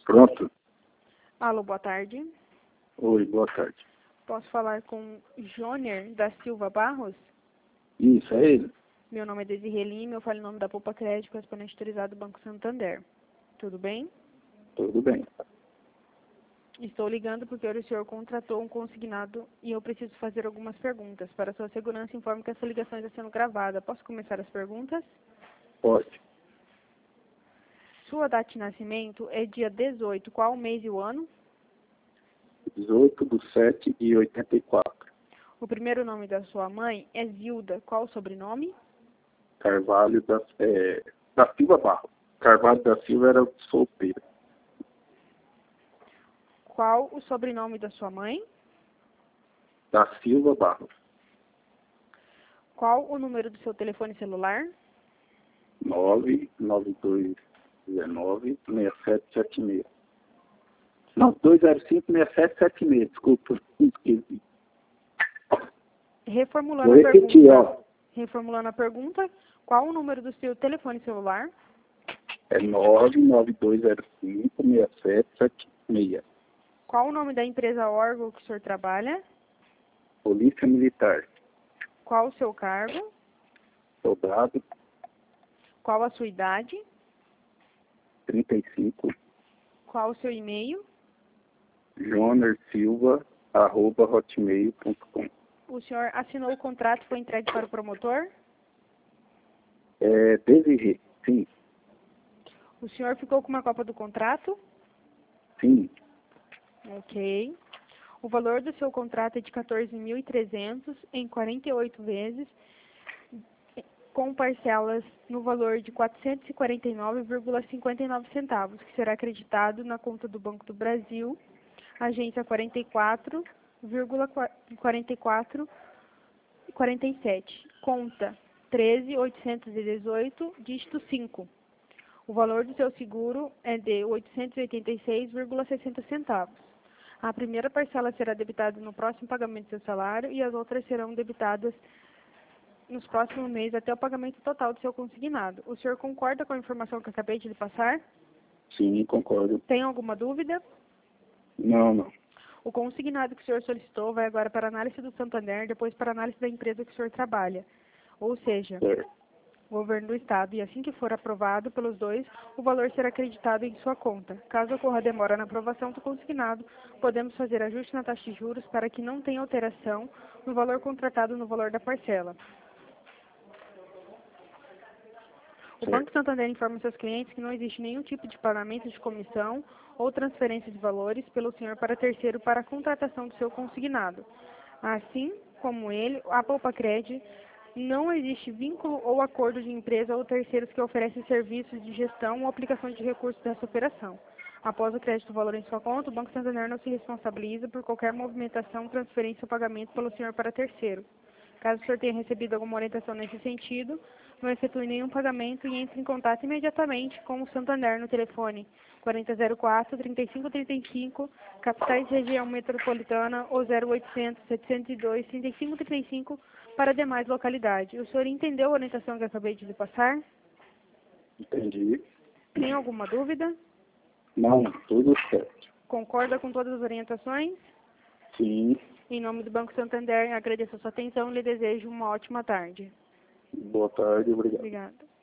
Pronto? Alô, boa tarde. Oi, boa tarde. Posso falar com Jôner da Silva Barros? Isso, é ele? Meu nome é Desirê Lima, eu falo em nome da Poupa Crédito, correspondente autorizado do Banco Santander. Tudo bem? Tudo bem. Estou ligando porque o senhor contratou um consignado e eu preciso fazer algumas perguntas. Para sua segurança, informo que essa ligação está sendo gravada. Posso começar as perguntas? Pode. Sua data de nascimento é dia 18, qual o mês e o ano? 18/7/84. O primeiro nome da sua mãe é Zilda, qual o sobrenome? Carvalho da Silva Barro. Carvalho da Silva era solteira. Qual o sobrenome da sua mãe? Da Silva Barro. Qual o número do seu telefone celular? 99219-6776. Não, 205-6776, desculpa, esqueci. Reformulando Vou a repetir, pergunta. ó. Reformulando a pergunta, qual o número do seu telefone celular? É 99205-6776. Qual o nome da empresa órgão que o senhor trabalha? Polícia Militar. Qual o seu cargo? Soldado, Qual a sua idade? 35. Qual o seu e-mail? jonersilva@hotmail.com. O senhor assinou o contrato e foi entregue para o promotor? Desirê, sim, O senhor ficou com uma cópia do contrato? sim. Ok. O valor do seu contrato é de 14.300 em 48 vezes, com parcelas no valor de 449,59 centavos, que será acreditado na conta do Banco do Brasil, agência 44,4447, conta 13.818, dígito 5. O valor do seu seguro é de 886,60 centavos. A primeira parcela será debitada no próximo pagamento do seu salário e as outras serão debitadas nos próximos meses até o pagamento total do seu consignado. O senhor concorda com a informação que eu acabei de lhe passar? Sim, concordo. Tem alguma dúvida? Não. O consignado que o senhor solicitou vai agora para a análise do Santander, depois para a análise da empresa que o senhor trabalha. Ou seja, Certo. o governo do estado, e assim que for aprovado pelos dois, o valor será acreditado em sua conta. Caso ocorra demora na aprovação do consignado, podemos fazer ajuste na taxa de juros para que não tenha alteração no valor contratado no valor da parcela. O Banco Santander informa seus clientes que não existe nenhum tipo de pagamento de comissão ou transferência de valores pelo senhor para terceiro para a contratação do seu consignado. Assim como ele, a Poupa-Cred não existe vínculo ou acordo de empresa ou terceiros que oferecem serviços de gestão ou aplicação de recursos dessa operação. Após o crédito do valor em sua conta, o Banco Santander não se responsabiliza por qualquer movimentação, transferência ou pagamento pelo senhor para terceiro. Caso o senhor tenha recebido alguma orientação nesse sentido, não efetue nenhum pagamento e entre em contato imediatamente com o Santander no telefone 4004-3535, capitais região metropolitana ou 0800-702-3535 para demais localidades. O senhor entendeu a orientação que eu acabei de lhe passar? Entendi. Tem alguma dúvida? Não, tudo certo. Concorda com todas as orientações? Sim. Em nome do Banco Santander, agradeço a sua atenção e lhe desejo uma ótima tarde. Boa tarde, obrigado. Obrigada.